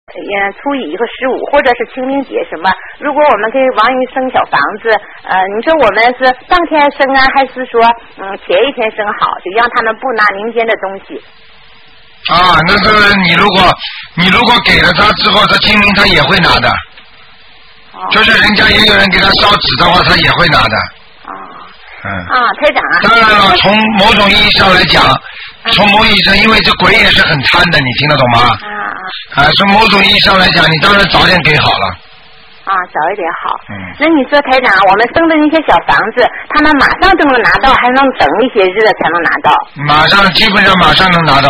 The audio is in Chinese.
初一和15，或者是清明节什么。如果我们给亡人生小房子，你说我们是当天生啊，还是说前一天生好，就让他们不拿民间的东西？ 啊，那是你如果给了他之后，他清明他也会拿的。就是人家也有人给他烧纸的话，他也会拿的。 台长。 当然了，从某种意义上来讲，从某意义上，因为这鬼也是很贪的，你听得懂吗？从某种意义上来讲，你当然早点给好了。 早一点好。那你说台长，我们生的那些小房子，他们马上就能拿到，还能等一些日子才能拿到？ 基本上马上能拿到。